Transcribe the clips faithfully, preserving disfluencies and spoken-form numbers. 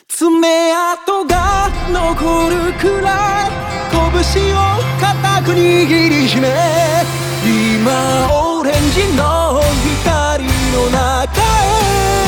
爪痕が残るくらい拳を固く握りしめ、今オレンジの光の中へ。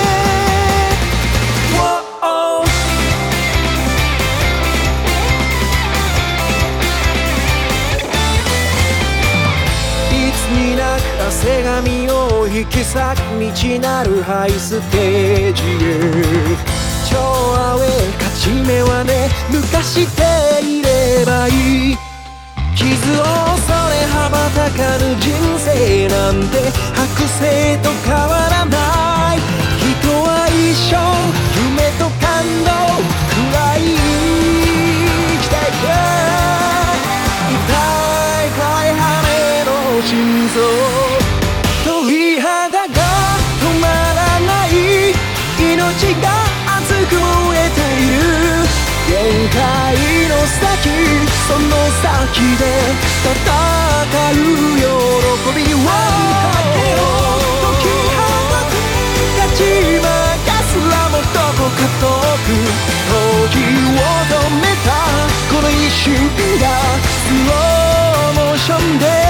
いつになく汗が身を引き裂く道なるハイステージへ。超アウェー勝ち目はね抜かしていればいい。傷を恐れ羽ばたかぬ人生なんて剥製と変わらない。人は一生夢と感動くらい生きていけ。痛い赤い羽の心臓、鳥肌が止まらない。命が熱く燃えている。限界の先、その先で戦う喜びを解き放つ。立ち負かすらもどこか遠く、時を止めたこの一瞬がスローモーションで